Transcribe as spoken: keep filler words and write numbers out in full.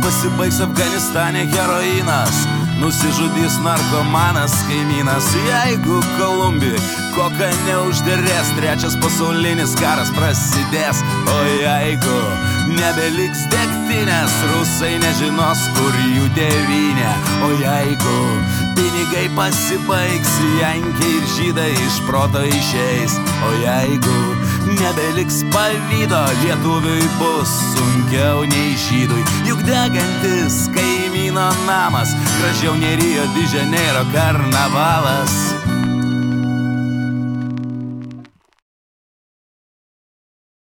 pasibaigs Afganistane heroinas, nusižudys narkomanas kaimynas. Jeigu Kolumbijoj koka neužderės, trečias pasaulinis karas prasidės. O jeigu nebeliks degtinės, rusai nežinos, kur jų tėvynė. O jeigu pinigai pasibaigs, jankiai ir žydai iš proto išeis. O jeigu nebeliks pavydo, lietuviui bus sunkiau nei žydui. Juk degantis kaimyno namas gražiau nei Rio de Janeiro karnavalas.